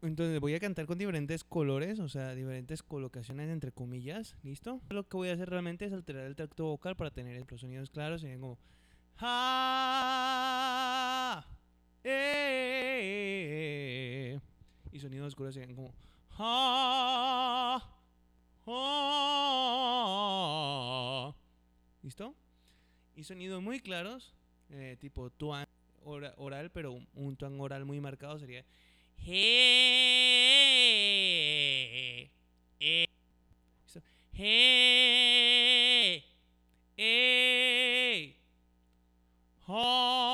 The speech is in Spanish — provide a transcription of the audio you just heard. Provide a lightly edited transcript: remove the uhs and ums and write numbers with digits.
Entonces voy a cantar con diferentes colores, o sea, diferentes colocaciones entre comillas, ¿listo? Lo que voy a hacer realmente es alterar el tracto vocal para tener los sonidos claros, serían como ja, y sonidos oscuros serían como ja, ja. ¿Listo? Y sonidos muy claros, tipo tuan oral, pero un tuan oral muy marcado sería he, ¿listo? He, ha,